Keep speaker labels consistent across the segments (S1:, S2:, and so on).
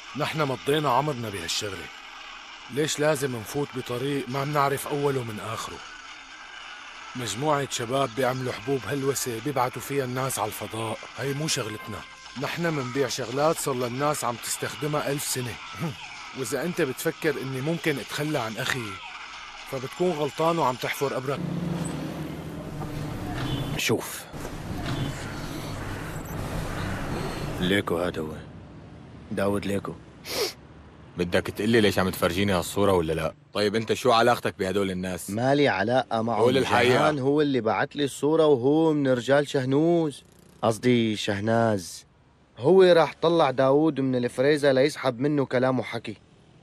S1: نحن مضينا عمرنا بهالشغلة. ليش لازم نفوت بطريق ما بنعرف أوله من آخره؟ مجموعة شباب بيعملوا حبوب هلوسة بيبعتوا فيها الناس على الفضاء، هي مو شغلتنا. نحن منبيع شغلات صار للناس عم تستخدمها 1000 سنة. وإذا أنت بتفكر إني ممكن أتخلى عن أخي فبتكون غلطان وعم تحفر أبرك.
S2: شوف، ليكو هذا هو داود ليكو.
S3: بدك تقلي ليش عم تفرجيني هالصورة ولا لا؟ طيب انت شو علاقتك بهدول الناس؟
S2: مالي علاقة معه.
S3: قول الحقيقة.
S2: جهان هو اللي بعت لي الصورة وهو من رجال شهنوز، قصدي شهناز. هو راح طلع داود من الفريزة ليسحب منه كلام وحكي.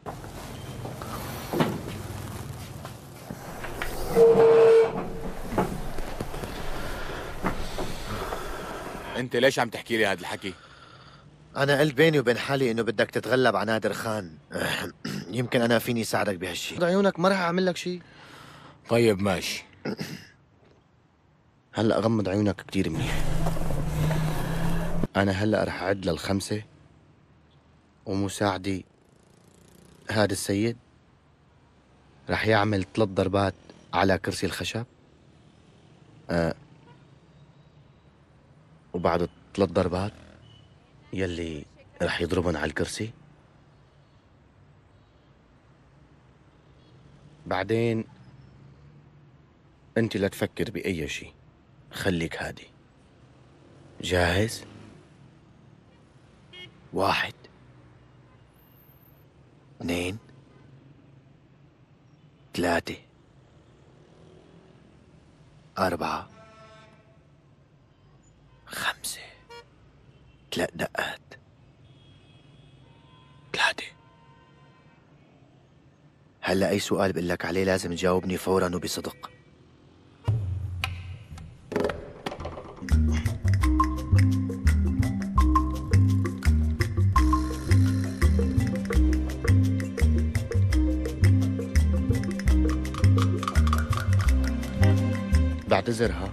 S3: انت ليش عم تحكي لي هذا الحكي؟
S2: أنا قلت بيني وبين حالي إنه بدك تتغلب على نادر خان. يمكن أنا فيني ساعدك بهالشي. عيونك ما راح أعمل لك شي.
S3: طيب ماشي.
S2: هلأ غمض عيونك كتير منيح. أنا هلأ رح أعد لل5 ومساعدي هذا السيد رح يعمل 3 ضربات على كرسي الخشب. وبعد 3 ضربات يلي رح يضربن على الكرسي. بعدين انت لا تفكر بأي شيء، خليك هادي. جاهز؟ 1 2 3 4 5 3 دقات 3. هلا أي سؤال بقول لك عليه لازم تجاوبني فوراً وبصدق. بعتذرها.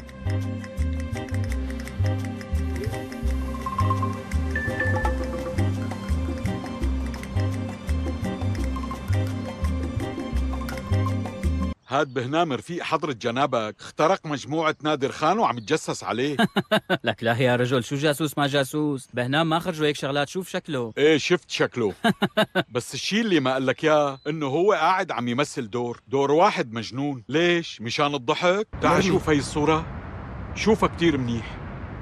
S4: هاد بهنام رفيق حضرة جنابك اخترق مجموعة نادر خان وعم يتجسس عليه.
S5: لك لا يا رجل، شو جاسوس ما جاسوس؟ بهنام ما خرجوا هيك شغلات، شوف شكله.
S4: ايه شفت شكله. بس الشي اللي ما قال لك اياه انه هو قاعد عم يمثل دور واحد مجنون. ليش؟ مشان الضحك؟ تعال شوف هي الصورة، شوفها كتير منيح.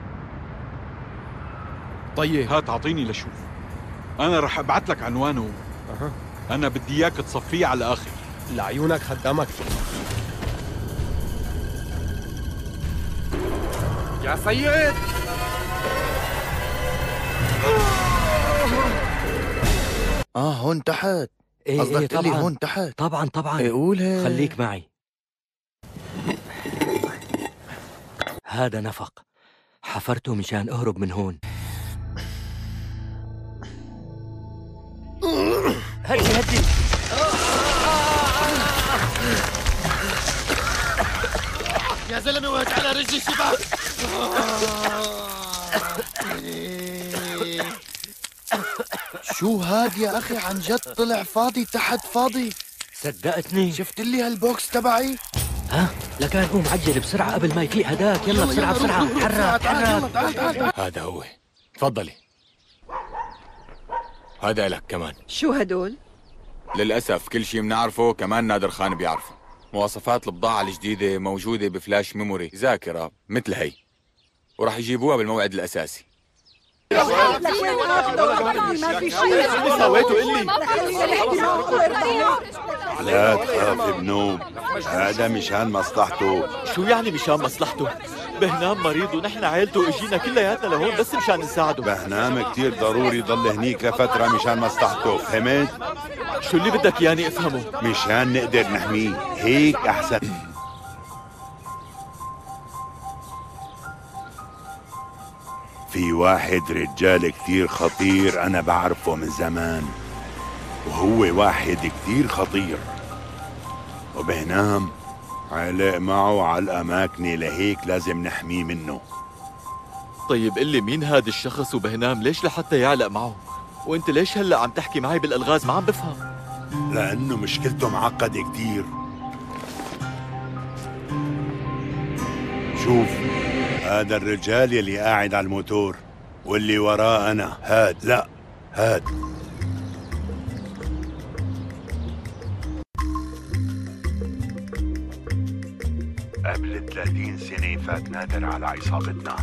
S1: طيب
S4: هات اعطيني لشوف. انا رح ابعت لك عنوانه. انا بدي اياك تصفيه على الاخر.
S1: لعيونك خدامك. يا سيد
S2: هون تحت. قصدك تقول لي هون تحت؟
S5: طبعا
S2: إيه قولها.
S5: خليك معي. هذا نفق حفرته مشان اهرب من هون. هدي
S2: يا زلمه وقعت على رجلي الشباك. شو هاد يا اخي؟ عن جد طلع فاضي تحت، فاضي.
S5: صدقتني.
S2: شفت لي هالبوكس تبعي؟
S5: ها لكان قوم عجل بسرعة قبل ما يفيق هداك. يلا بسرعة بسرعة، تحرك.
S3: هذا هو، تفضلي. هذا لك كمان.
S6: شو هدول؟
S3: للأسف كل شيء بنعرفه كمان نادر خان بيعرفه. مواصفات البضاعة الجديدة موجودة بفلاش ميموري، ذاكرة مثل هي، وراح يجيبوها بالموعد الأساسي.
S7: لا تخاف بنوب، هذا مشان مصلحته.
S8: شو يعني مشان مصلحته؟ بهنام مريض ونحن عائلته اجينا كلياتنا لهون بس مشان نساعده.
S7: بهنام كتير ضروري يضل هنيك لفترة مشان مصلحته، فهمت؟
S8: شو اللي بدك ياني افهمه؟
S7: مشان نقدر نحميه، هيك أحسن. في واحد رجال كتير خطير أنا بعرفه من زمان، وهو واحد كتير خطير، وبهنام علق معه على الأماكن، لهيك لازم نحميه منه.
S8: طيب قل لي مين هاد الشخص وبهنام ليش لحتى يعلق معه؟ وانت ليش هلا عم تحكي معي بالالغاز؟ ما عم بفهم.
S7: لأنه مشكلته معقدة كتير. شوف، هذا الرجال يلي قاعد على الموتور واللي وراه أنا، هاد قبل 30 سنة فات نادر على عصابتنا.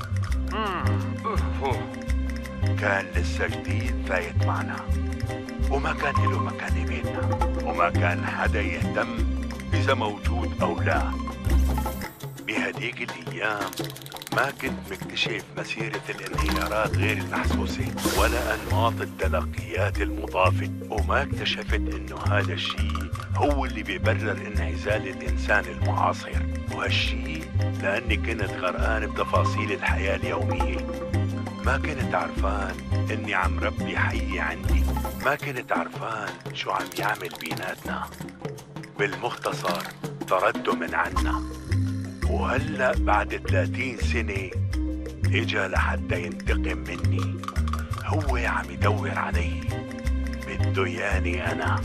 S7: كان لسه جديد فايت معنا، وما كان له مكان بيننا، وما كان حدا يهتم إذا موجود أو لا. بهديك الأيام ما كنت مكتشف مسيرة الانهيارات غير المحسوسة ولا أنماط التلقيات المضافة، وما اكتشفت إنه هذا الشيء هو اللي بيبرر انعزال الإنسان المعاصر. وهالشيء لأني كنت غرقان بتفاصيل الحياة اليومية. ما كنت عرفان إني عم ربي حي عندي، ما كنت عرفان شو عم يعمل بيناتنا. بالمختصر طرده من عنا، وهلأ بعد 30 سنة إجا لحتى ينتقم مني. هو عم يدور علي، بده ياني أنا.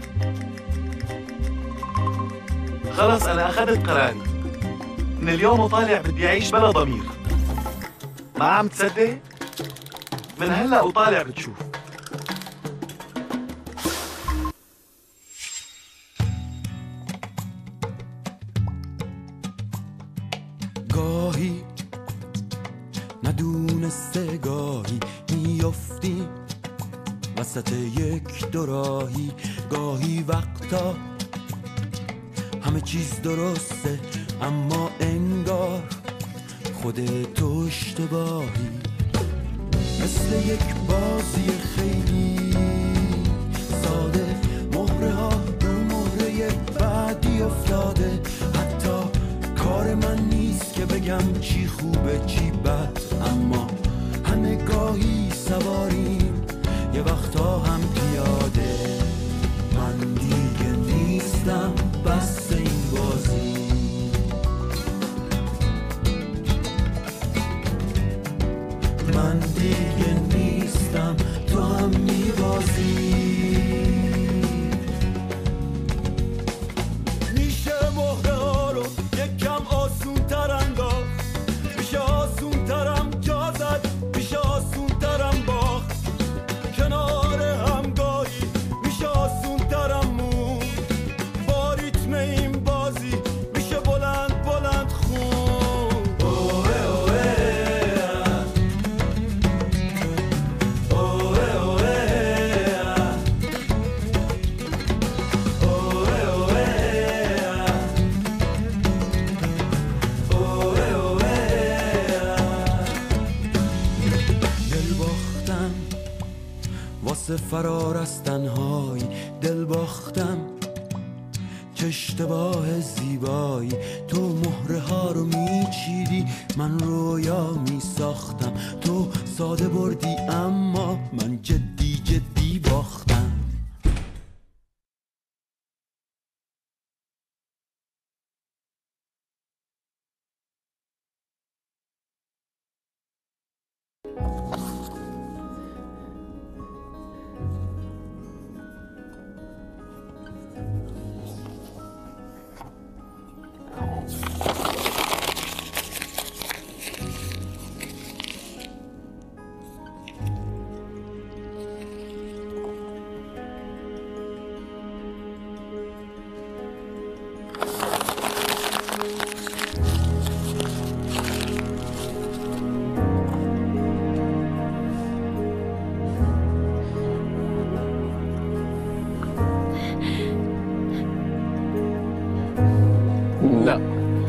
S8: خلص أنا أخذت قراري، من اليوم وطالع بدي أعيش بلا ضمير. ما عم تصدق؟ من هلأ وطالع بتشوف.
S6: گاهی ندونسته گاهی میافتی وسط یک دوراهی، گاهی وقتا همه چیز درسته اما انگار خودت اشتباهی. مثل یک بازی خیلی ساده، مهره ها رو مهره بعدی افتاده. حتی کار من نیست که بگم چی خوبه چی بد، اما همه گاهی سواریم یه وقتا هم پیاده. من دیگه نیستم بس این بازی، من دیگه نیستم تو هم میبازی. میشه مهره ها رو یکم آسون تر انداخت، میشه آسون ترم جا زد، میشه آسون ترم باخت. کنار همگاهی میشه آسون ترم مون، با ریتم این بازی میشه بلند بلند خون. اوه اوه واسه فرار از تنهایی، دل باختم چه اشتباه زیبایی. تو مهره ها رو میچیدی، من رویا میساختم. تو ساده بردی اما من جدی جدی باختم.
S1: لا،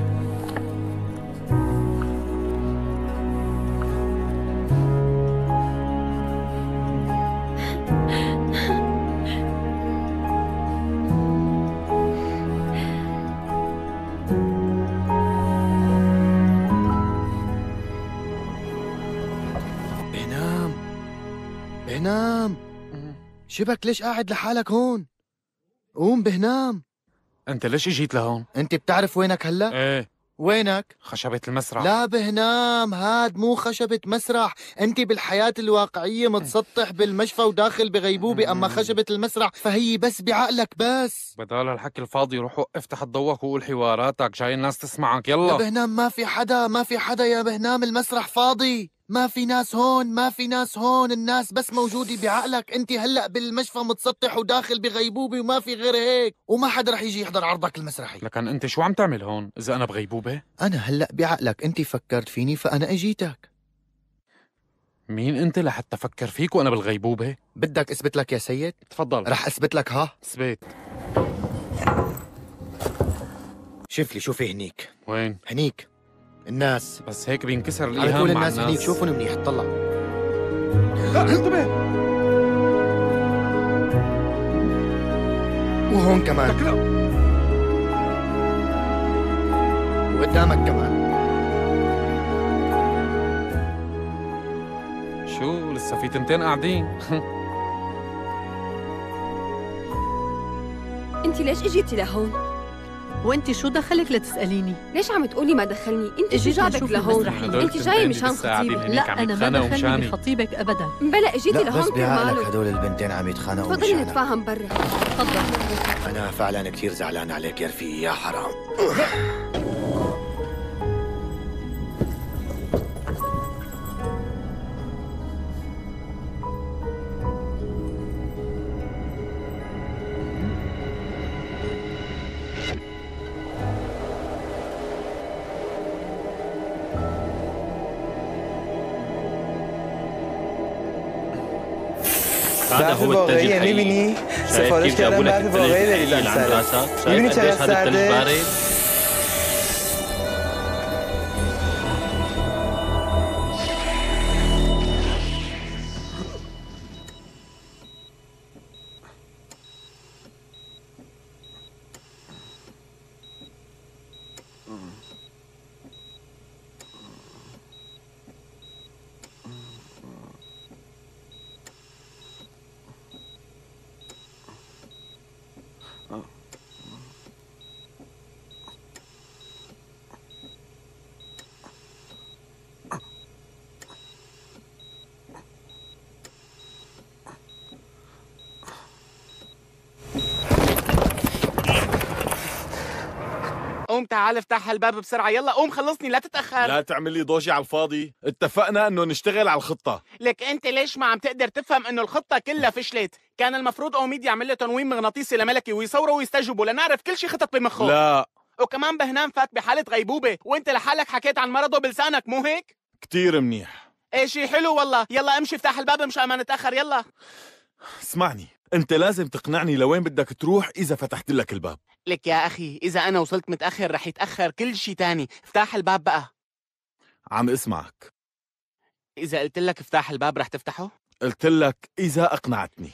S2: بهنام شبك ليش قاعد لحالك هون؟ قوم بهنام.
S1: انت ليش اجيت لهون؟
S2: انت بتعرف وينك هلا؟
S1: ايه.
S2: وينك؟
S9: خشبة المسرح.
S2: لا بهنام، هاد مو خشبة مسرح. انت بالحياة الواقعية متسطح بالمشفى وداخل بغيبوبة، اما خشبة المسرح فهي بس بعقلك بس.
S9: بدال الحكي الفاضي روح افتح ضوك وقول حواراتك، جاي الناس تسمعك.
S2: يا
S9: يلا
S2: بهنام ما في حدا يا بهنام، المسرح فاضي، ما في ناس هون، الناس بس موجودة بعقلك. انت هلأ بالمشفى متسطح وداخل بغيبوبة وما في غير هيك، وما حدا رح يجي يحضر عرضك المسرحي.
S9: لكن انت شو عم تعمل هون اذا انا بغيبوبة؟
S2: انا هلأ بعقلك، انت فكرت فيني فانا اجيتك.
S9: مين انت لحتى افكر فيك وانا بالغيبوبة؟
S2: بدك اثبت لك يا سيد؟
S9: تفضل.
S2: رح اثبت لك. ها
S9: اثبت.
S2: شوفي هنيك.
S9: وين؟
S2: هنيك الناس.
S9: بس هيك بينكسر
S2: على
S9: الايهام
S2: طول
S9: مع
S2: الناس هنيك، شوفهم منيح. طلع.
S9: لا انتبه.
S2: وهون كمان. وقدامك كمان.
S9: شو لسه في تنتين قاعدين؟
S10: انت ليش اجيتي لهون؟
S11: وانت شو دخلك لتسأليني؟
S10: ليش عم تقولي ما دخلني؟ انت شو جابك لهون؟ انت جاي مشان خطيبك.
S11: لا انا ما دخلني بخطيبك ابدا.
S10: بلا اجيتي لهون
S2: بس بعقلك هدول البنتين عم يتخانقوا.
S10: تفضلي نتفاهم برا.
S11: تفضل.
S2: انا فعلا كثير زعلان عليك يا رفيقي، يا حرام.
S5: هذا هو الثلج الحقيقي. شايف كيف جابوا لك الثلج الحقيقي لعند راسك؟ شايف قديش هذا الثلج بارد؟
S12: قوم تعال افتح هالباب بسرعة، يلا قوم خلصني لا تتأخر.
S8: لا تعمل لي ضوجة على الفاضي، اتفقنا انه نشتغل على الخطة.
S12: لك انت ليش ما عم تقدر تفهم انه الخطة كلها فشلت؟ كان المفروض اوميد يعمل له تنويم مغناطيسي لملكي ويصوروا ويستجوبوا لنعرف كل شيء خطط بمخه.
S8: لا
S12: وكمان بهنام فات بحالة غيبوبة وانت لحالك حكيت عن مرضه بلسانك، مو هيك؟
S8: كتير منيح.
S12: ايه شي حلو والله. يلا امشي افتح الباب مشان ما نتأخر. يلا
S8: اسمعني، انت لازم تقنعني لوين بدك تروح اذا فتحت لك الباب.
S12: لك يا اخي اذا انا وصلت متأخر رح يتأخر كل شي تاني. افتح الباب بقى.
S8: عم اسمعك.
S12: اذا قلت لك افتح الباب رح تفتحه؟
S8: قلت لك اذا اقنعتني.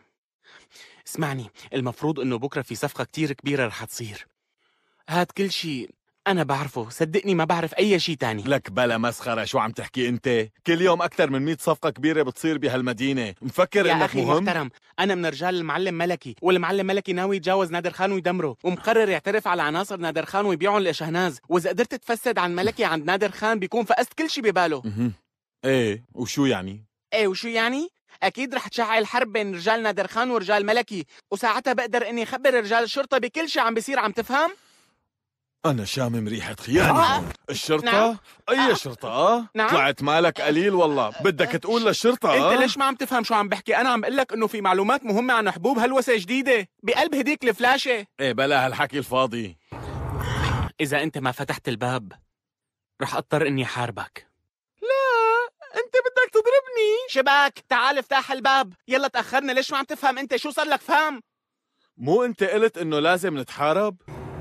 S12: اسمعني، المفروض انه بكره في صفقة كتير كبيرة رح تصير. هاد كل شي أنا بعرفه، صدقني ما بعرف أي شيء تاني.
S8: لك بلا مسخرة، شو عم تحكي أنت؟ كل يوم أكثر من 100 صفقة كبيرة بتصير بهالمدينة، مفكر
S12: يا
S8: إنك
S12: أخي
S8: مهم؟
S12: محترم، أنا من رجال المعلم ملكي، والمعلم ملكي ناوي يتجاوز نادر خان ويدمره، ومقرر يعترف على عناصر نادر خان ويبيعهم لشهناز، وإذا قدرت تفسد عن ملكي عند نادر خان بيكون فقست كل شيء بباله.
S8: إيه، وشو يعني؟
S12: إيه وشو يعني؟ أكيد رح تشعل حرب بين رجال نادر خان ورجال ملكي، وساعتها بقدر إني أخبر رجال الشرطة بكل شيء عم بيصير، عم تفهم؟
S8: أنا شامم ريحة خيانة. الشرطة؟
S12: نعم.
S8: أي شرطة؟
S12: نعم.
S8: طلعت مالك قليل والله، بدك تقول للشرطة.
S12: أنت ليش ما عم تفهم شو عم بحكي؟ أنا عم بقول لك إنه في معلومات مهمة عن حبوب هلوسة جديدة بقلب هديك الفلاشة.
S8: إيه بلا هالحكي الفاضي.
S12: إذا أنت ما فتحت الباب رح أضطر إني حاربك. لا أنت بدك تضربني. شباك تعال افتح الباب، يلا تأخرنا. ليش ما عم تفهم أنت؟ شو صار لك؟ فهم.
S8: مو أنت قلت إنه لازم نتحارب؟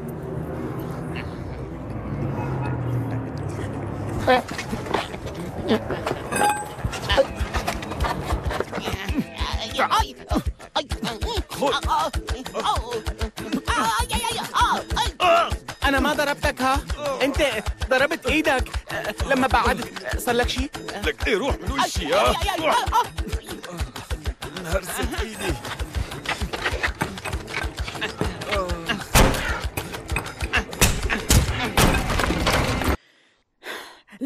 S12: أنا ما ضربتك. ها أنت ضربت إيدك لما بعدت. صار لك شيء؟
S8: لك إيه روح من وشي. انهرست إيدي.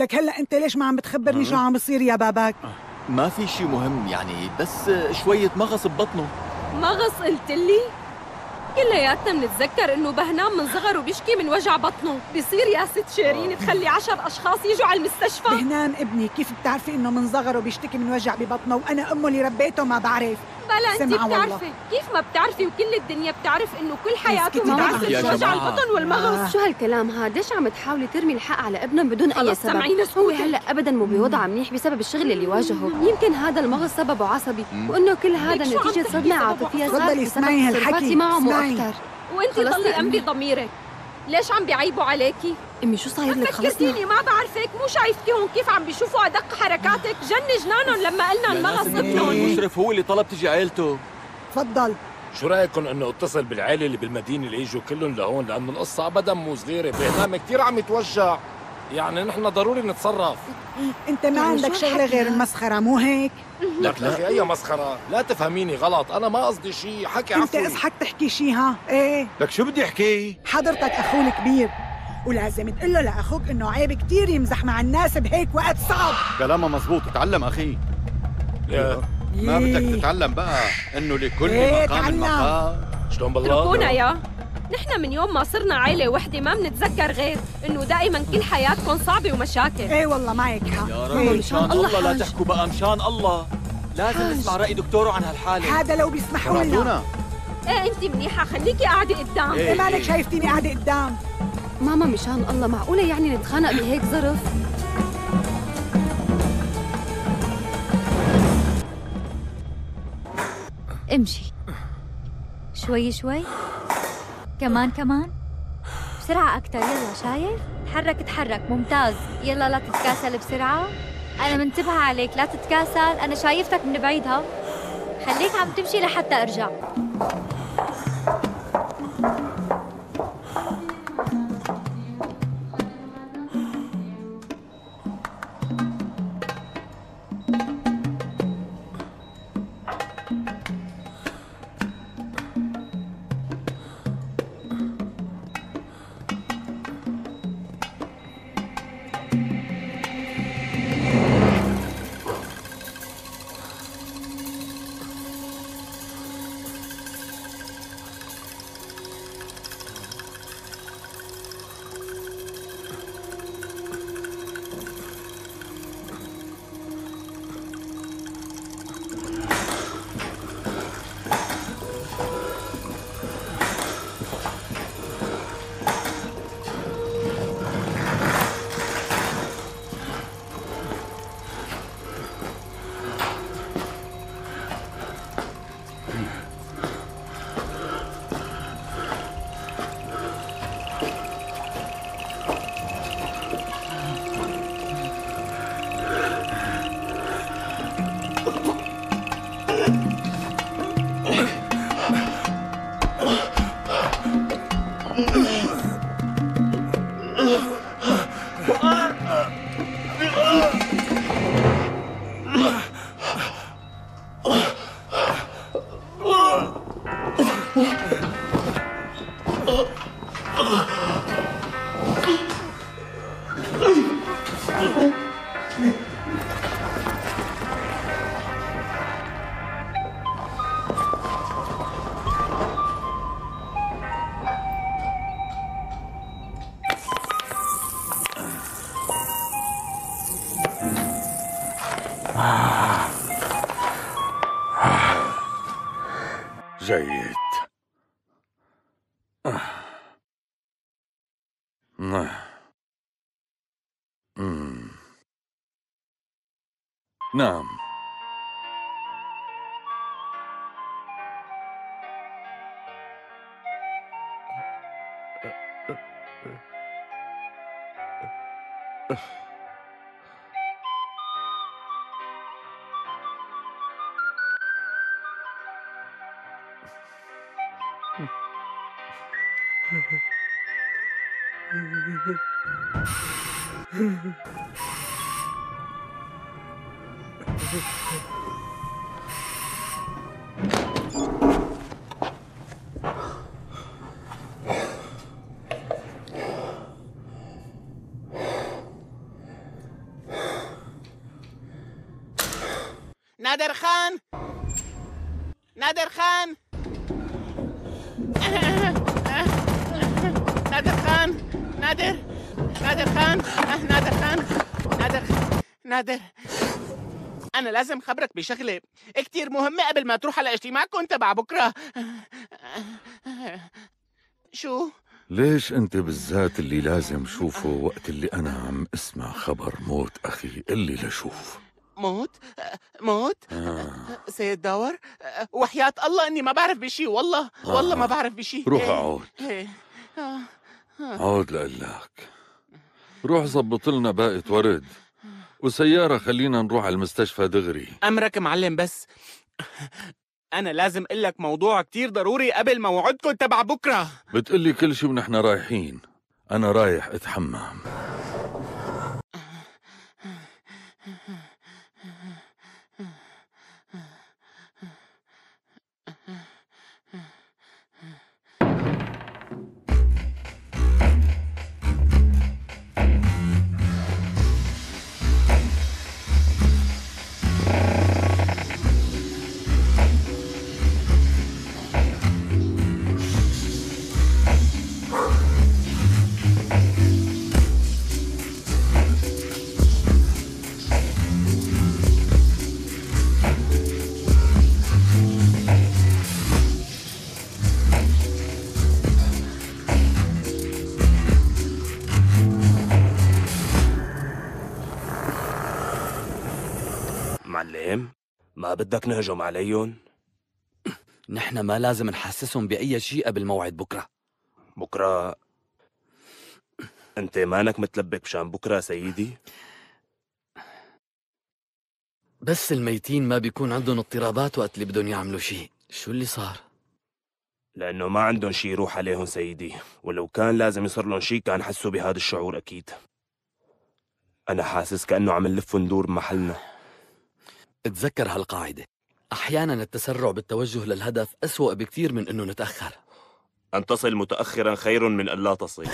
S13: لك هلا انت ليش ما عم بتخبرني شو عم بصير يا باباك؟
S8: ما في شي مهم يعني، بس شوية مغص ببطنه.
S10: مغص قلت لي؟ كلياتنا بنتذكر انه بهنام من صغره بيشكي من وجع بطنه، بيصير يا ست شيرين تخلي 10 اشخاص يجوا على المستشفى.
S13: بهنام ابني كيف بتعرفي انه من صغره بيشتكي من وجع ببطنه وانا امه اللي ربيته ما بعرف؟
S10: بلا انت بتعرفي. كيف ما بتعرفي وكل الدنيا بتعرف انه كل حياته ما بعرف وجع البطن والمغص.
S14: شو هالكلام هذا؟ ليش عم تحاولي ترمي الحق على ابنه بدون اي سبب؟ هو هلا ابدا مو بوضع منيح بسبب الشغل اللي واجهه، يمكن هذا المغص سببه عصبي وانه كل هذا نتيجه صدمه عاطفيه صارت بسبب تصرفاتي معه مو اكثر.
S10: وانت ضلي امري ضميرك. ليش عم بيعيبوا عليكي؟
S14: امي شو صاير لك؟
S10: خلصتيني ما بعرفك، مو شايفتيهم كيف عم بيشوفوا ادق حركاتك؟ جن جنانهم لما قلنا المغص ابنهم.
S8: المشرف هو اللي طلب تجي عيلته.
S13: تفضل.
S1: شو رايكم انه اتصل بالعائله اللي بالمدينه اللي يجوا كلهم لهون، لانه القصه ابدا مو صغيره، بهنام كثير عم يتوجع، يعني نحن ضروري نتصرف.
S13: انت ما عندك شغله غير المسخره مو هيك؟
S1: لك اخي اي مسخره، لا تفهميني غلط، انا ما قصدي شيء، حكي عفوي.
S13: انت اصحك تحكي شيء ها؟ ايه
S1: لك شو بدي احكي؟
S13: حضرتك اخوه الكبير ولازم تقول له لاخوك انه عيب كثير يمزح مع الناس بهيك وقت صعب.
S15: كلامه مزبوط، تعلم اخي. ما بدك تتعلم بقى انه لكل مقام مقام؟
S1: شلون بالله؟
S10: اتركونا يا نحن من يوم ما صرنا عائلة وحدة ما بنتذكر غير انه دائما كل حياتكم صعبة ومشاكل.
S13: ايه والله معك حق.
S8: يا رب مشان الله لا تحكوا بقى، مشان الله لازم نسمع رأي دكتوره عن هالحالة.
S13: هذا لو بيسمحوا لنا.
S10: ايه انت منيحة، خليكي قاعدة قدام.
S13: ايه مالك شايفتيني قاعدة قدام؟
S14: ماما مشان الله معقولة يعني نتخانق بهيك ظرف؟
S16: امشي شوي شوي، كمان كمان، بسرعة أكتر. يلا شايف؟ تحرك ممتاز. يلا لا تتكاسل بسرعة، أنا منتبهة عليك، لا تتكاسل، أنا شايفتك من بعيدها. خليك عم تمشي لحتى أرجع.
S7: جيد. نعم.
S12: نادر خان نادر خان نادر خان نادر خان نادر خان نادر أنا لازم خبرك بشغلة كتير مهمة قبل ما تروح على اجتماعكم تبع بكرة. شو؟
S17: ليش أنت بالذات اللي لازم شوفه وقت اللي أنا عم اسمع خبر موت أخي اللي لشوف؟
S12: موت؟ سيد داور؟ وحياة الله إني ما بعرف بشي، والله ما بعرف بشي.
S17: روح عود عود لقلك، روح زبط لنا باقة ورد وسيارة خلينا نروح على المستشفى دغري.
S12: أمرك معلم، بس أنا لازم أقول لك موضوع كتير ضروري قبل موعدكم تبع بكرة.
S17: بتقلي كل شي ونحن رايحين. أنا رايح أتحمم.
S18: معلم، ما بدك نهجم عليهم؟
S19: نحن ما لازم نحسسهم بأي شيء قبل موعد بكرة.
S18: بكرة؟ أنت مانك متلبك مشان بكرة سيدي؟
S19: بس الميتين ما بيكون عندهم اضطرابات وقت اللي بدهم يعملوا شيء. شو اللي صار؟
S18: لأنه ما عندهم شيء يروح عليهم سيدي، ولو كان لازم يصير لهم شيء كان حسوا بهذا الشعور أكيد. أنا حاسس كأنه عم نلف وندور بمحلنا.
S19: اتذكر هالقاعدة، أحيانا التسرع بالتوجه للهدف أسوأ بكثير من أنه نتأخر.
S18: أن تصل متأخرا خير من أن لا تصل.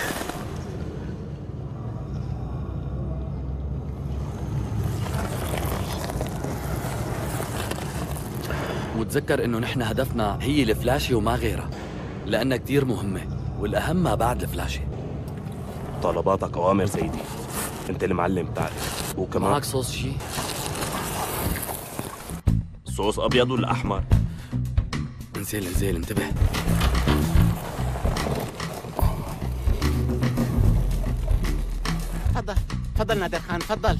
S19: وتذكر أنه نحن هدفنا هي الفلاشة وما غيرها، لأنها كتير مهمة، والأهم ما بعد الفلاشة.
S18: طلباتك أوامر سيدي، أنت المعلم بتعرف. وكمان
S19: معك صوص شي؟
S18: صوص أبيض ولا أحمر؟
S19: انزل انتبه.
S12: تفضل نادر خان، تفضل.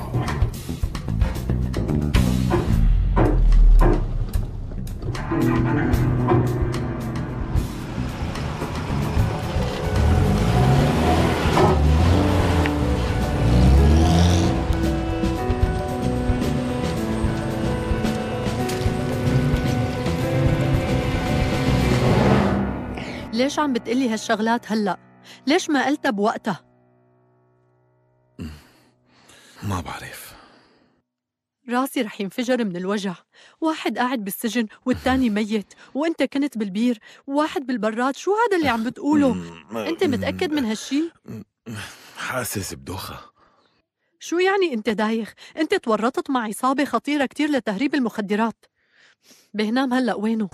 S11: ليش عم بتقلي هالشغلات هلأ؟ ليش ما قلتها بوقتها؟
S17: ما بعرف،
S11: راسي رح ينفجر من الوجع. واحد قاعد بالسجن والتاني ميت، وانت كنت بالبير وواحد بالبراد. شو هذا اللي عم بتقوله؟ انت متأكد من هالشي؟
S17: حاسس بدوخة.
S11: شو يعني انت دايخ؟ انت تورطت مع عصابة خطيرة كتير لتهريب المخدرات. بهنام هلأ وينه؟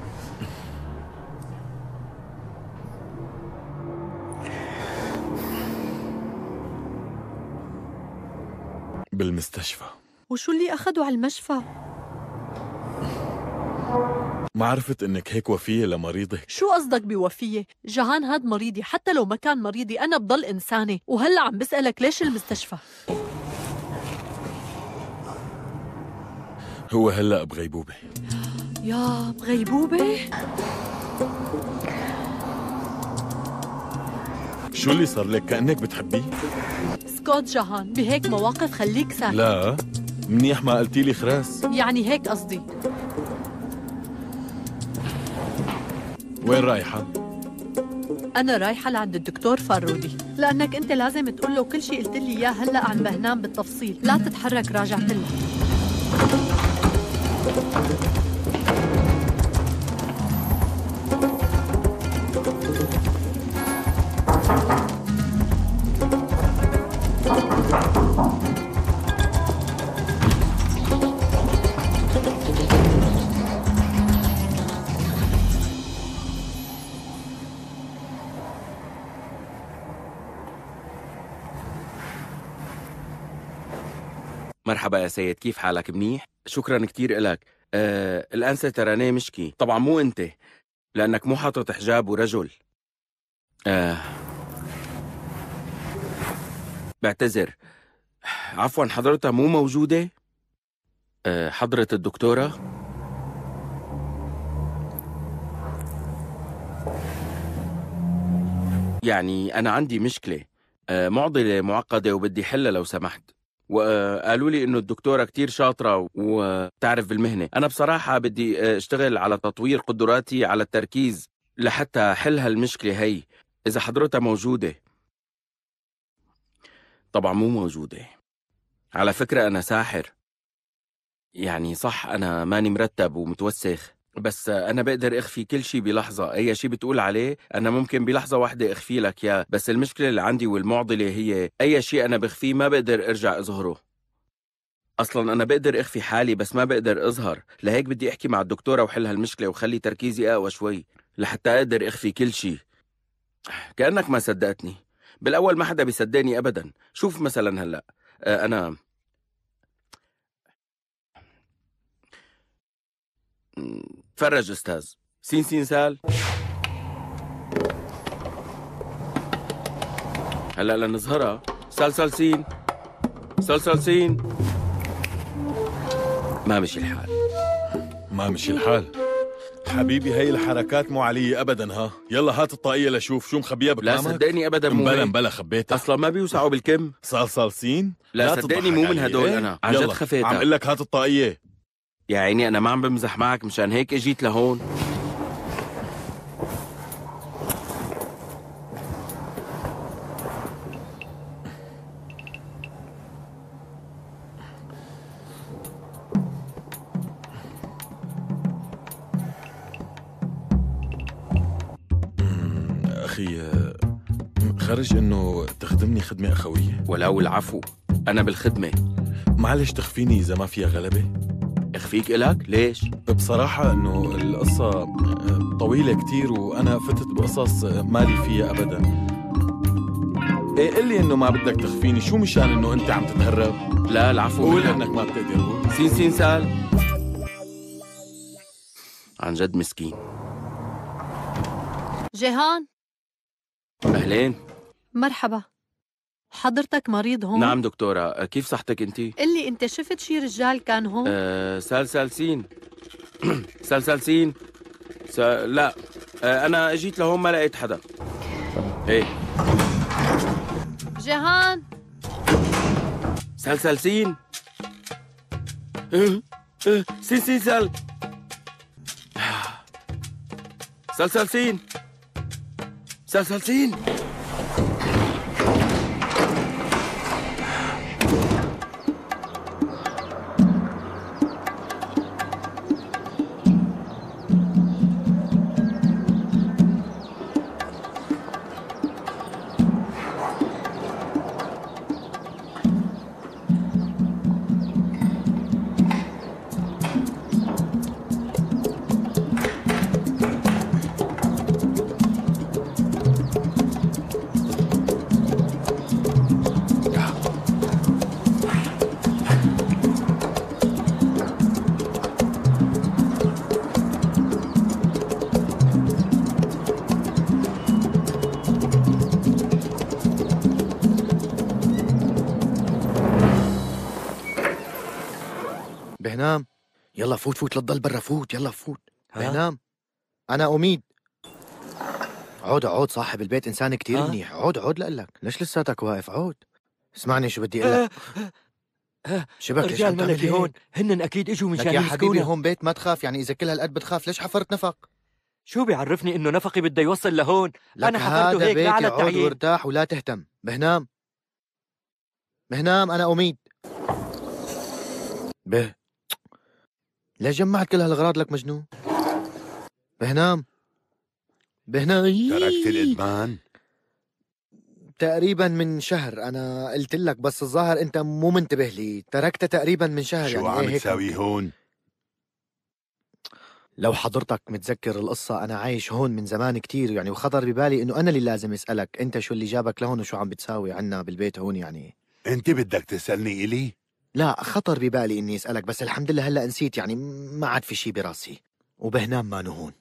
S17: بالمستشفى.
S11: وشو اللي أخده على المشفى؟
S17: ما عرفت إنك هيك وفية لمريضك.
S11: شو قصدك بوفية؟ جهان هاد مريضي، حتى لو ما كان مريضي أنا بضل إنسانة. وهلأ عم بسألك ليش المستشفى؟
S17: هو هلأ بغيبوبة.
S11: يا بغيبوبة؟
S17: شو اللي صار لك؟ كأنك بتحبيه؟
S11: اسكت جهان، بهيك مواقف خليك ساكت.
S17: لا، منيح ما قلتي لي خراس.
S11: يعني هيك قصدي.
S17: وين رايحة؟
S11: أنا رايحة لعند الدكتور فارودي، لأنك أنت لازم تقول له كل شيء قلت لي إياه هلأ عن بهنام بالتفصيل. لا تتحرك، راجعت لك.
S20: مرحبا يا سيد، كيف حالك؟ منيح؟ شكرا كتير إلك. الأنسة تراني مشكي، طبعا مو أنت لأنك مو حاطط حجاب ورجل. بعتذر. عفوا، حضرتها مو موجودة؟ حضرة الدكتورة؟ يعني أنا عندي مشكلة، معضلة معقدة وبدي حلها لو سمحت. وقالوا لي إنه الدكتورة كتير شاطرة وتعرف بالمهنة. أنا بصراحة بدي أشتغل على تطوير قدراتي على التركيز لحتى حل هالمشكلة هي. إذا حضرتها موجودة. طبعا مو موجودة. على فكرة أنا ساحر، يعني صح أنا ماني مرتب ومتوسخ، بس أنا بقدر أخفي كل شي بلحظة. أي شي بتقول عليه أنا ممكن بلحظة واحدة أخفي لك يا. بس المشكلة اللي عندي والمعضلة هي أي شي أنا بخفيه ما بقدر أرجع أظهره. أصلا أنا بقدر أخفي حالي بس ما بقدر أظهر، لهيك بدي أحكي مع الدكتورة وحل هالمشكلة وخلي تركيزي أقوى شوي لحتى أقدر أخفي كل شي. كأنك ما صدقتني. بالأول ما حدا بيصدقني أبدا. شوف مثلا هلأ أنا تفرج أستاذ. سين سين سال. هلأ لنظهرها. سال سال سين. سال سال سين. ما مشي الحال.
S21: ما مشي الحال حبيبي. هي الحركات مو علي أبدا. ها يلا هات الطاقية لشوف شو مخبيها بكمامك.
S20: لا صدقني أبدا مو
S21: مبلا
S20: هيك.
S21: مبلا خبيتها
S20: أصلا ما بيوسعوا بالكم.
S21: صال صالسين.
S20: لا صدقني مو من هدول. أنا عن جد خفيتها.
S21: عم قل لك هات الطاقية.
S20: يا عيني أنا ما عم بمزح معك، مشان هيك اجيت لهون.
S21: أخي خرج إنه تخدمني خدمة أخوية.
S20: ولو العفو، أنا بالخدمة.
S21: معلش تخفيني إذا ما فيها غلبة.
S20: اخفيك إلك؟ ليش؟
S21: بصراحة إنه القصة طويلة كتير وأنا فتت بقصص مالي فيها أبدا. إيه قل لي إنه ما بدك تخفيني، شو مشان إنه أنت عم تتهرب؟
S20: لا العفو.
S21: قول إنك ما بتقدر. قول.
S20: سين سين سال. عن جد مسكين.
S11: جيهان.
S20: أهلين.
S11: مرحبا. حضرتك مريض هون؟
S20: نعم دكتورة، كيف صحتك أنتي؟
S11: قلي أنت شفت شي رجال كان هون؟
S20: سال سال سين. سال سال سين. لا أنا أجيت لهون ما لقيت حدا. إيه
S11: جيهان.
S20: سال سال سين. سين سين سال. سال سال سين. سال سال سين.
S2: بهنام يلا فوت لا تضل برا. فوت يلا فوت. بهنام أنا أميد. عود صاحب البيت إنسان كتير منيح. عود لقلك. ليش لساتك واقف؟ عود اسمعني شو بدي أقول لك. شبك ليش
S22: رجال ملكي هون هن أكيد إجوا مشان
S2: يا حبيبي هون بيت ما تخاف. يعني إذا كل هالقد بتخاف ليش حفرت نفق؟
S22: شو بيعرفني إنه نفقي بده يوصل لهون؟ أنا حفرته هيك لا على
S2: التعيين. عود وارتاح ولا تهتم. بهنام أنا أميد. ليش جمعت كل هالأغراض لك مجنون؟ بهنام
S7: تركت الإدمان؟
S2: تقريبا من شهر. أنا قلت لك بس الظاهر أنت مو منتبه لي. تركته تقريبا من شهر.
S7: شو
S2: يعني
S7: عم تساوي هون؟
S2: لو حضرتك متذكر القصة أنا عايش هون من زمان كتير يعني، وخطر ببالي إنه أنا اللي لازم أسألك أنت شو اللي جابك لهون وشو عم بتساوي عنا بالبيت هون يعني.
S7: أنت بدك تسألني إلي؟
S2: لا خطر ببالي اني اسألك، بس الحمد لله هلا نسيت، يعني ما عاد في شي براسي. وبهنام ما نهون.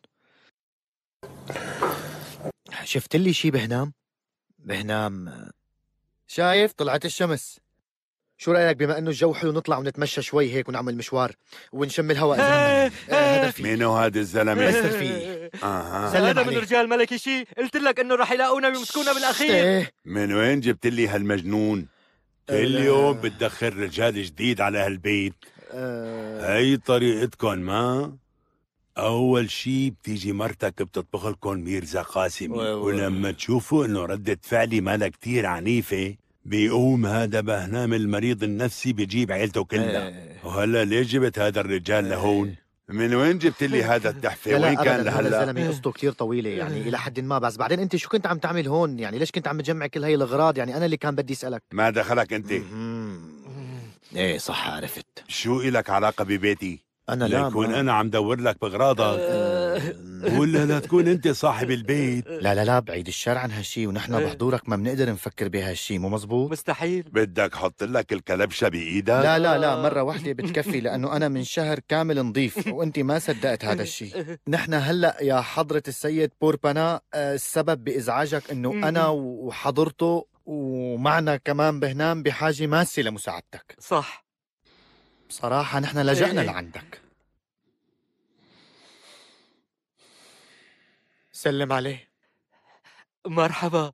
S2: شفت لي شي بهنام؟ بهنام شايف طلعت الشمس. شو رأيك بما انه الجو حلو نطلع ونتمشى شوي هيك ونعمل مشوار ونشم الهواء؟ هذا الفيل.
S7: مينو هذا الزلمه؟
S2: مستر فيل.
S22: هذا من رجال ملكي شي، قلت لك انه رح يلاقونا ويمسكونا بالاخير.
S7: من وين جبت لي هالمجنون؟ كل يوم بتدخل رجال جديد على هالبيت. هي طريقتكم ما؟ أول شي بتيجي مرتك بتطبخ لكم ميرزا قاسمي، ولما تشوفوا إنه ردة فعلي مالها كتير عنيفة بيقوم هذا بهنام المريض النفسي بيجيب عيلته كلها. وهلا ليش جبت هذا الرجال لهون؟ من وين جبت لي هذا التحفة؟ وين كان لهلا؟
S2: الزلمه قصته كثير طويله يعني الى حد ما، بس بعدين انت شو كنت عم تعمل هون؟ يعني ليش كنت عم تجمع كل هي الاغراض؟ يعني انا اللي كان بدي اسالك.
S7: ما دخلك انت؟
S2: ايه صح عرفت.
S7: شو إلك علاقة ببيتي؟
S2: أنا لا
S7: يكون أنا عم دور لك بغراضك ولا لا تكون أنت صاحب البيت؟
S2: لا بعيد الشر عن هالشي، ونحن بحضورك ما بنقدر نفكر بهالشي، مو مزبوط؟
S22: مستحيل.
S7: بدك حط لك الكلبشة بإيدك؟
S2: لا مرة واحدة بتكفي، لأنه أنا من شهر كامل نظيف وأنت ما صدقت هذا الشي. نحن هلأ يا حضرة السيد بوربانا السبب بإزعاجك أنه أنا وحضرته ومعنا كمان بهنام بحاجة ماسة لمساعدتك.
S22: صح.
S2: بصراحة نحن لجأنا لعندك. سلم عليه.
S22: مرحبا.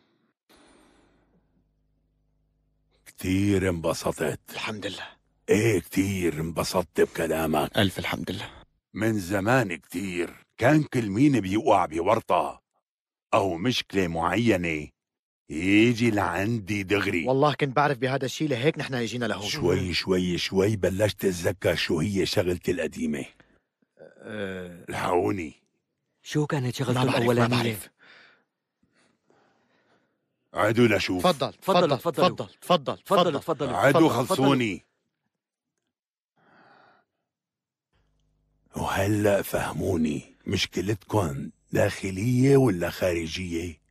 S7: كتير انبسطت.
S2: الحمد لله.
S7: ايه كتير انبسطت بكلامك.
S2: ألف الحمد لله.
S7: من زمان كتير كان كل مين بيوقع بورطة أو مشكلة معينة يجي لعندي دغري.
S2: والله كنت بعرف بهذا الشيء، لهيك نحن اجينا لهون.
S7: شوي بلشت اتذكر شو هي شغلتي القديمة. الحقوني.
S22: شو كانت شغلته الأولانية؟
S7: عدوا لشوف.
S2: تفضل.
S7: عدوا خلصوني. وهلأ فهموني، مشكلتكم داخلية ولا خارجية؟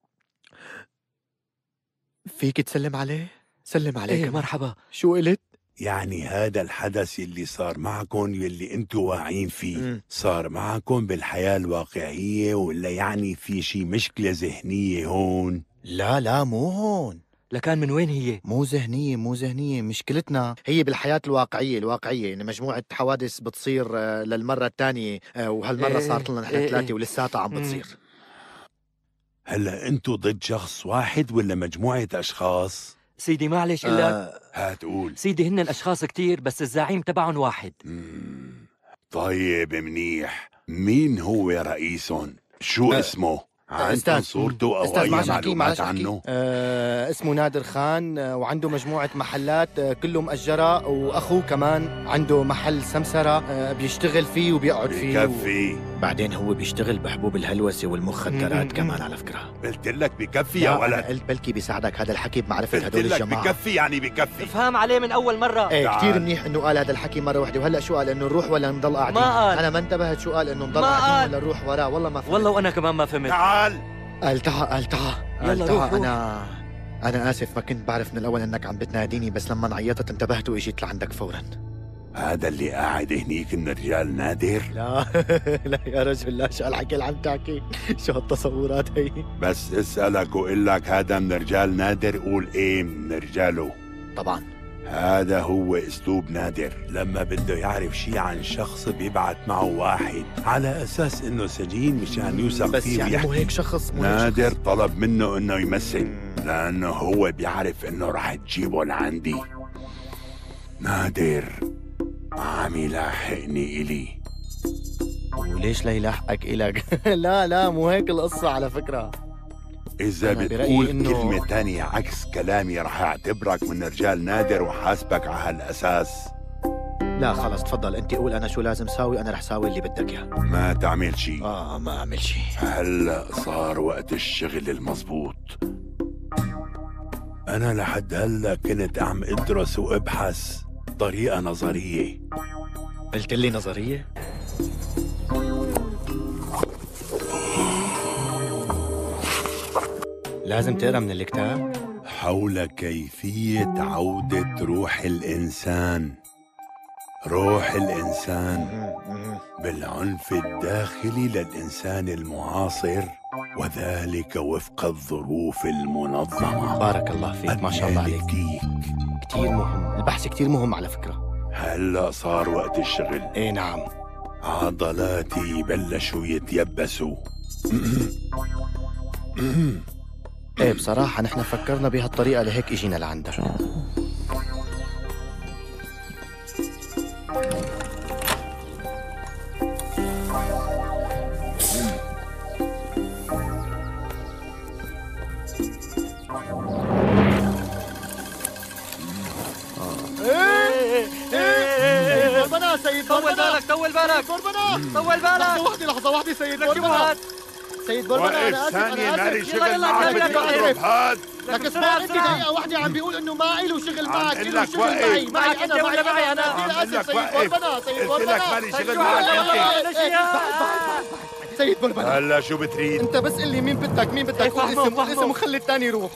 S2: فيك تسلم عليه؟ سلم عليه.
S22: ايه مرحبا.
S2: شو قلت؟
S7: يعني هذا الحدث اللي صار معكم يلي انتوا واعيين فيه صار معكم بالحياة الواقعية ولا يعني في شي مشكلة ذهنية هون؟
S2: لا مو هون.
S22: لكان من وين هي؟
S2: مو ذهنية، مشكلتنا هي بالحياة الواقعية، يعني مجموعة حوادث بتصير للمرة الثانية، وهالمرة صارت لنا نحن 3 ولساتها عم بتصير.
S7: هلا انتوا ضد شخص واحد ولا مجموعة أشخاص؟
S22: سيدي معلش إلا
S7: هاتقول.
S22: سيدي هن الأشخاص كتير بس الزعيم تبعهم واحد.
S7: طيب منيح. مين هو رئيسهم؟ شو اسمه؟ عندكم صورته أو أي معلومات عنه؟
S2: اسمه نادر خان، وعنده مجموعة محلات كله مأجرة، وأخوه كمان عنده محل سمسرة بيشتغل فيه وبيقعد فيه.
S7: بكفي.
S2: بعدين هو بيشتغل بحبوب الهلوسة والمخدرات كمان على فكرة.
S7: قلت لك بكفي يا ولد.
S2: أنا قلت بلكي بيساعدك هذا الحكي بمعرفة هدول الجماعة.
S7: بكفي يعني بكفي.
S22: افهم عليه من أول مرة.
S2: ايه كتير منيح إنه قال هذا الحكي مرة واحدة، وهلأ شو قال؟ إنه نروح ولا نضل قاعدين؟
S22: ما قال.
S2: أنا ما انتبهت شو قال، إنه نضل قاعدين ولا نروح وراه. والله ما فهمت.
S22: والله وأنا كمان ما فهمت.
S2: قال تعال
S22: يلا روح.
S2: أنا آسف، ما كنت بعرف من الأول إنك عم بتناديني، بس لما عيطت انتبهت وإجيت لعندك فورا.
S7: هذا اللي قاعد هنيك من رجال نادر؟
S2: لا يا رجل، لا، شو هالحكي اللي عم تحكي؟ شو هالتصورات هي؟
S7: بس اسألك وقول لك هذا من رجال نادر، قول ايه من رجاله.
S2: طبعا
S7: هذا هو اسلوب نادر، لما بده يعرف شيء عن شخص بيبعت معه واحد على اساس انه سجين مشان يوثق
S2: بس
S7: فيه
S2: يعني مو هيك شخص.
S7: نادر طلب منه انه يمثل لانه هو بيعرف انه رح تجيبه لعندي. نادر عم يلاحقني إلي.
S2: وليش لا يلاحقك إلك؟ لا مو هيك القصة على فكرة.
S7: إذا بتقول كلمة تانية عكس كلامي رح أعتبرك من رجال نادر وحاسبك على هالأساس.
S2: لا خلص تفضل أنت قول أنا شو لازم ساوي، أنا رح ساوي اللي بدك إياه.
S7: ما تعمل شيء.
S2: ما أعمل شيء.
S7: هلأ صار وقت الشغل المزبوط. أنا لحد هلأ كنت عم أدرس وأبحث طريقة نظرية.
S2: قلت لي نظرية؟ لازم تقرأ من الكتاب؟
S7: حول كيفية عودة روح الإنسان. روح الإنسان بالعنف الداخلي للإنسان المعاصر، وذلك وفق الظروف المنظمة.
S2: بارك الله فيك، ما شاء الله عليك. كتير مهم، البحث كتير مهم على فكرة.
S7: هلأ صار وقت الشغل.
S2: ايه نعم.
S7: عضلاتي بلشوا يتيبسوا.
S2: ايه بصراحة نحن فكرنا بهالطريقة لهيك اجينا لعندك.
S22: سيد بوربنا، طول بالك
S2: لحظة واحدة سيد بوربنا. سيد بوربنا أنا آسف،
S7: ثانية مالي شغل
S22: يلا
S7: معك، بدي أضرب هاد.
S2: لك اسمع، أنت دقيقة واحدة عم بيقول إنه ما إله شغل معك، إله شغل معي أنا كثير آسف سيد بوربنا. سيد بوربنا
S7: قلت لك مالي شغل معك أنت.
S2: سيد بوربنا
S7: هلا شو بتريد؟
S2: أنت بس قل لي مين بدك، قول اسم وخلي الثاني يروح.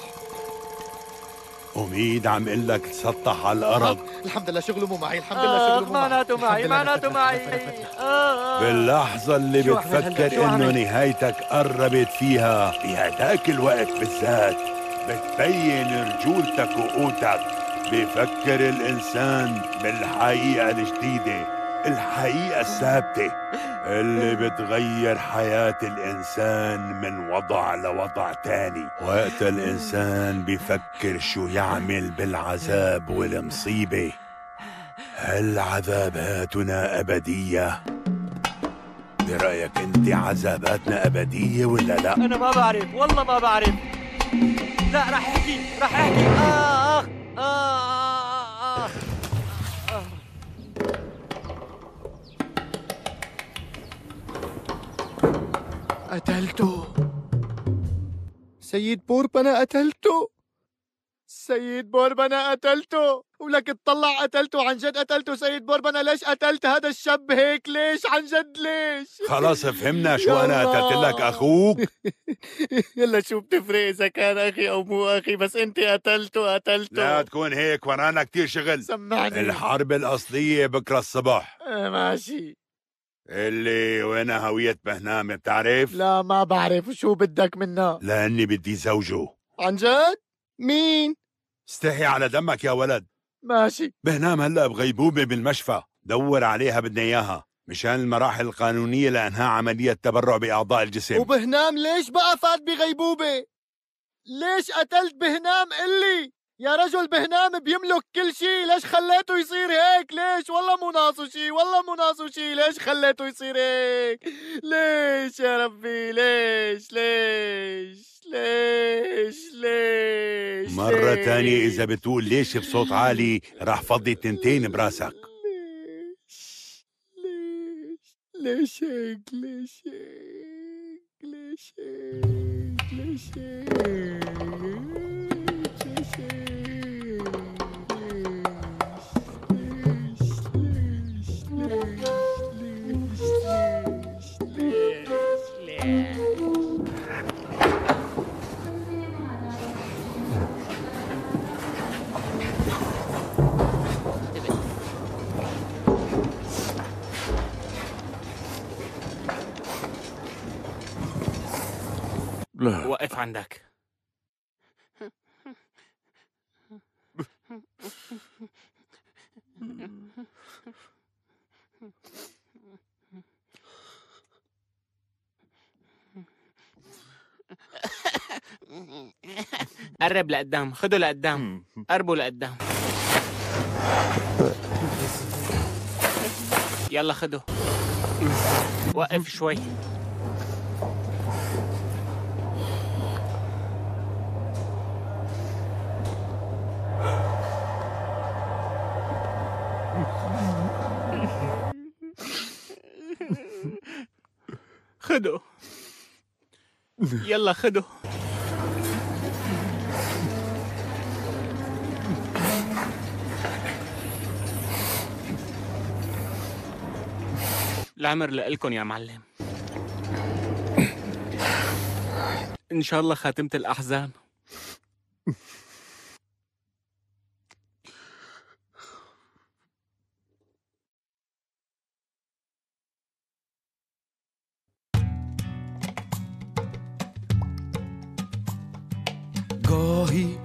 S7: أميد عم قل لك تسطح على الأرض.
S2: الحمد لله شغله مو معي، الحمد لله شغله مو معي.
S22: معناته معي.
S7: باللحظة اللي بتفكر إنه نهايتك قربت فيها، في هداك الوقت بالذات بتبين رجولتك وقوتك. بفكر الإنسان بالحقيقة الجديدة، الحقيقة الثابتة اللي بتغير حياة الإنسان من وضع لوضع تاني. وقت الإنسان بفكر شو يعمل بالعذاب والمصيبة. هل عذاباتنا أبدية؟ برأيك أنت عذاباتنا أبدية ولا لا؟
S22: أنا ما بعرف، والله ما بعرف. لا راح أحكي.
S2: قتلته سيد بوربنا، قتلته سيد بوربنا، قتلته. ولك تطلع قتلته، عن جد قتلته سيد بوربنا. ليش قتلت هذا الشاب هيك؟ ليش عن جد ليش؟
S7: خلاص فهمنا شو أنا قتلت لك أخوك.
S2: يلا شو بتفرق إذا كان أخي أو مو أخي، بس أنت قتلته.
S7: لا تكون هيك، ورانا كتير شغل.
S2: سمعني.
S7: الحرب الأصلية بكرة الصبح.
S2: ماشي.
S7: اللي وين هوية بهنام بتعرف؟
S2: لا ما بعرف. شو بدك منا؟
S7: لأني بدي زوجه.
S2: عن جد؟ مين؟
S7: استحي على دمك يا ولد.
S2: ماشي.
S7: بهنام هلأ بغيبوبة بالمشفى، دور عليها، بدنا إياها مشان المراحل القانونية لإنهاء عملية تبرع بأعضاء الجسم.
S2: وبهنام ليش بقى فات بغيبوبة؟ ليش قتلت بهنام؟ قلي يا رجل، بهنام بيملك كل شيء، ليش خليته يصير هيك؟ ليش؟ والله مو ناقصه شيء، ليش خليته يصير هيك؟ ليش يا ربي؟ ليش؟
S7: مرة تانية إذا بتقول ليش بصوت عالي راح فضي تنتين براسك.
S2: ليش هيك؟
S12: وقف عندك. قرب لقدام، خده لقدام، قربوا لقدام. يلا خده. وقف شوي. خده. يلا خده. العمر لإلكن يا معلم. إن شاء الله خاتمة الأحزان.
S6: گاهی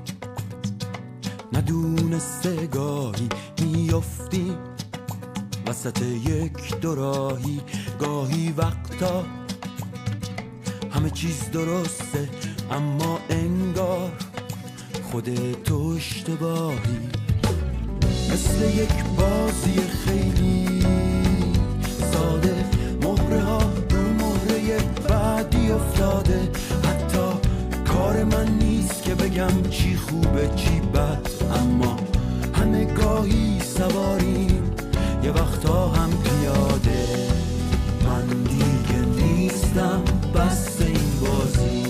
S6: ندونسته گاهی میافتیم وسط یک دوراهی، گاهی وقتا همه چیز درسته اما انگار خودتو اشتباهی، مثل یک بازی خیلی ساده، مهره ها رو مهره بعدی افتاده، حتی کار من نیست که بگم چی خوبه چی بد، اما همه گاهی سواریم یه وقتا هم پیاده. من دیگه نیستم بس این بازی،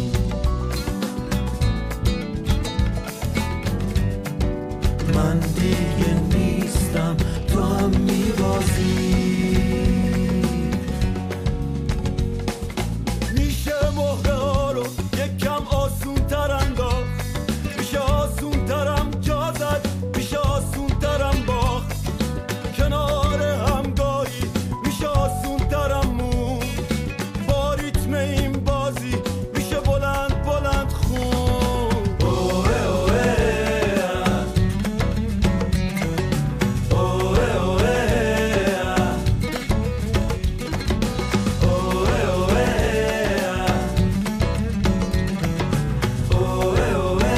S6: من دیگه نیستم تو هم میبازی. میشه مهره ها رو یکم آسون تر انداخت، میشه آسون ترم جا زد، میشه آسون ترم باخت، کنار همگاهی میشه آسون ترم مون، با ریتم این بازی میشه بلند بلند خون. اوه اوه اوه اوه اوه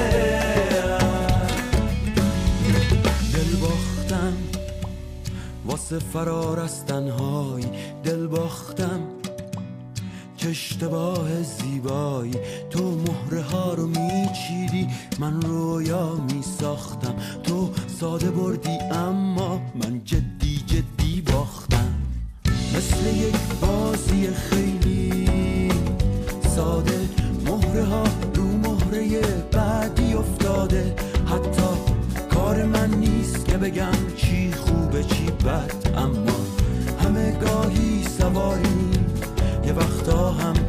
S6: دل باختم واسه فرار از تنهایی، دل باختم چه اشتباه زیبایی، تو مهره ها رو میچیدی من رویا میساختم، تو ساده بردی اما من جدی جدی باختم، مثل یک بازی خیلی ساده، مهره ها رو مهره بعدی افتاده، حتی کار من نیست که بگم چی خوبه چی بد، اما همه گاهی سواریم یه وقتا هم